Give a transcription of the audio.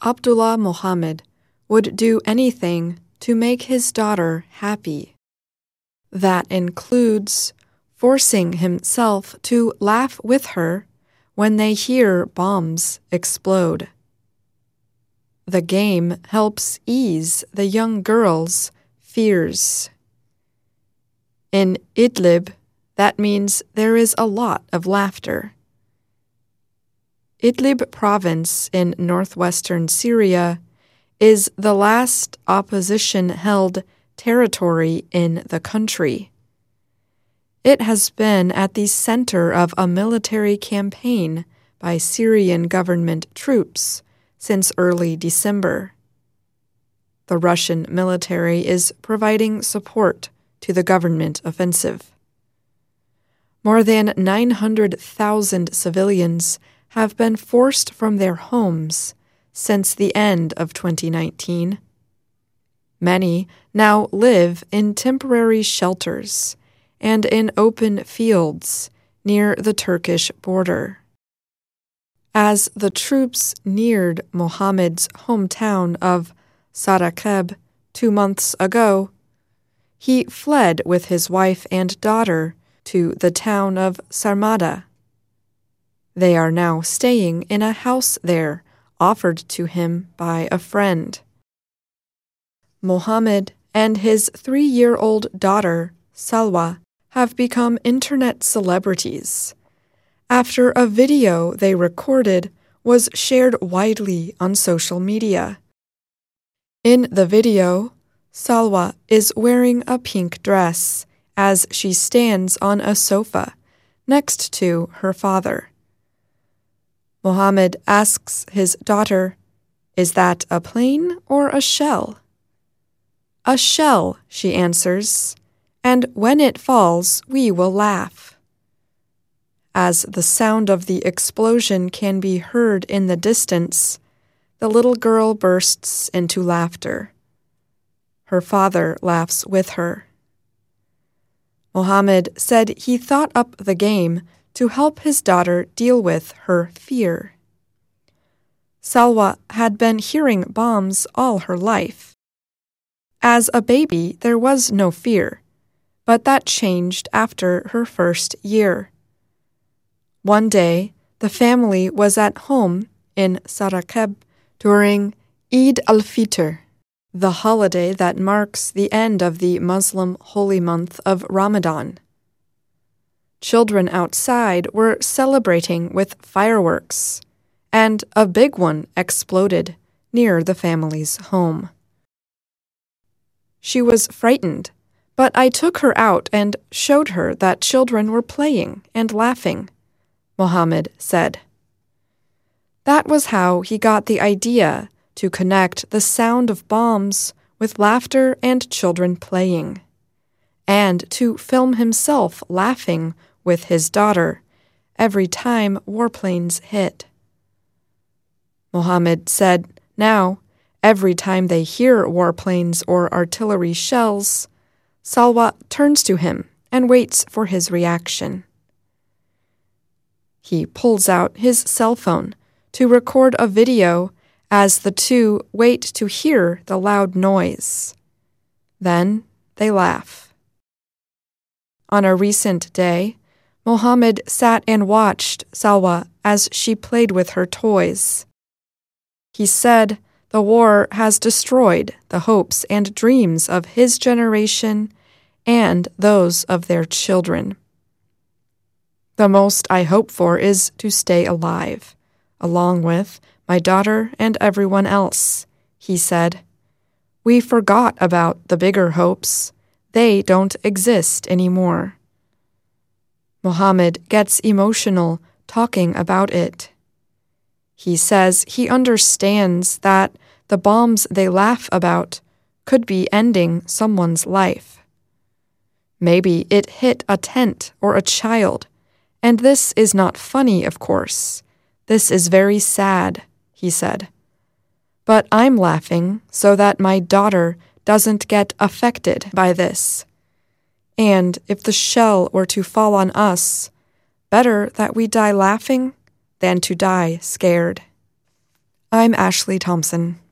Abdullah Mohammed would do anything to make his daughter happy. That includes forcing himself to laugh with her when they hear bombs explode. The game helps ease the young girl's fears. In Idlib, that means there is a lot of laughter. Idlib province in northwestern Syria is the last opposition-held territory in the country. It has been at the center of a military campaign by Syrian government troops since early December. The Russian military is providing support to the government offensive. More than 900,000 civilians have been forced from their homes since the end of 2019. Many now live in temporary shelters and in open fields near the Turkish border. As the troops neared Mohammed's hometown of Sarakeb 2 months ago, he fled with his wife and daughter to the town of Sarmada. They are now staying in a house there offered to him by a friend. Mohammed and his 3-year-old daughter, Salwa, have become internet celebrities after a video they recorded was shared widely on social media. In the video, Salwa is wearing a pink dress as she stands on a sofa next to her father. Mohammed asks his daughter, "Is that a plane or a shell?" "A shell," she answers, "and when it falls, we will laugh." As the sound of the explosion can be heard in the distance, the little girl bursts into laughter. Her father laughs with her. Mohammed said he thought up the game to help his daughter deal with her fear. Salwa had been hearing bombs all her life. As a baby, there was no fear, but that changed after her first year. One day, the family was at home in Sarakeb during Eid al-Fitr, the holiday that marks the end of the Muslim holy month of Ramadan. Children outside were celebrating with fireworks, and a big one exploded near the family's home. She was frightened, but I took her out and showed her that children were playing and laughing, Mohammed said. That was how he got the idea to connect the sound of bombs with laughter and children playing, and to film himself laughing with his daughter every time warplanes hit. Mohammed said now, every time they hear warplanes or artillery shells, Salwa turns to him and waits for his reaction. He pulls out his cell phone to record a video as the two wait to hear the loud noise. Then they laugh. On a recent day, Mohammed sat and watched Salwa as she played with her toys. He said the war has destroyed the hopes and dreams of his generation and those of their children. The most I hope for is to stay alive, along with my daughter and everyone else, he said. We forgot about the bigger hopes. They don't exist anymore. Mohammed gets emotional talking about it. He says he understands that the bombs they laugh about could be ending someone's life. Maybe it hit a tent or a child, and this is not funny, of course. This is very sad, he said. But I'm laughing so that my daughter doesn't get affected by this. And if the shell were to fall on us, better that we die laughing than to die scared. I'm Ashley Thompson.